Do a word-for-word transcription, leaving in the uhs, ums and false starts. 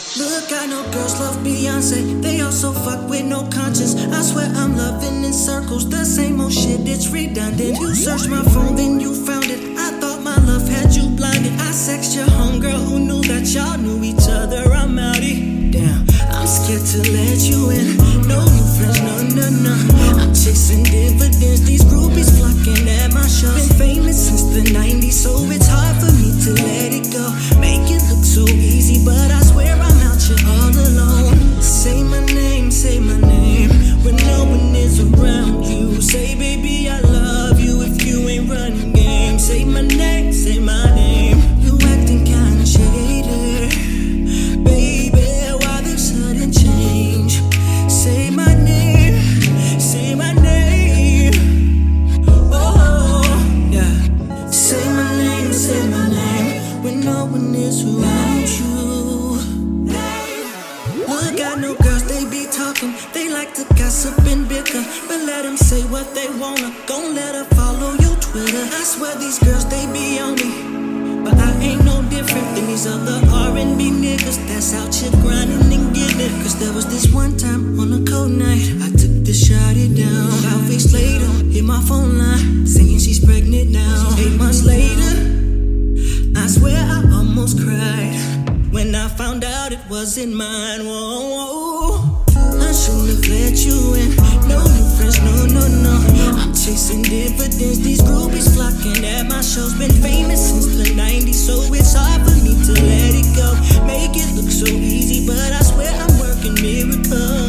Look, I know girls love Beyonce. They also fuck with no conscience. I swear I'm loving in circles. The same old shit, it's redundant. You searched my phone, then you found it. I thought my love had you blinded. I sexed your homegirl who knew that y'all knew each other. I'm outie. Damn, I'm scared to let you in. No new friends, no, no, no. I'm chasing dividends. These groupies flocking at my shows. Been famous since the nineties, so it's hard for me to let it go. Make it look so easy, but I swear I'm out here all alone. Say my name, say my name when no one is around you. Say, baby, I love you if you ain't running game. Say my name, say my name. You acting kinda shady, baby. Why the sudden change? Say my name, say my name. Oh, yeah. Say my name, say my name when no one is around you. Look, I know girls, they be talking. They like to gossip and bicker, but let them say what they wanna. Gon' let her follow your Twitter. I swear these girls, they be on me, but I ain't no different than these other R and B niggas that's out here grinding and getting it. Cause there was this one time on a cold night, I took the shawty down. Five weeks later, hit my phone line, saying she's pregnant now. Eight months later, I swear I almost cried when I found out it wasn't mine. Whoa, whoa. I shouldn't have let you in. No new friends, no, no, no. I'm chasing dividends. These groupies flocking at my shows. Been famous since the nineties, so it's hard for me to let it go. Make it look so easy, but I swear I'm working miracles.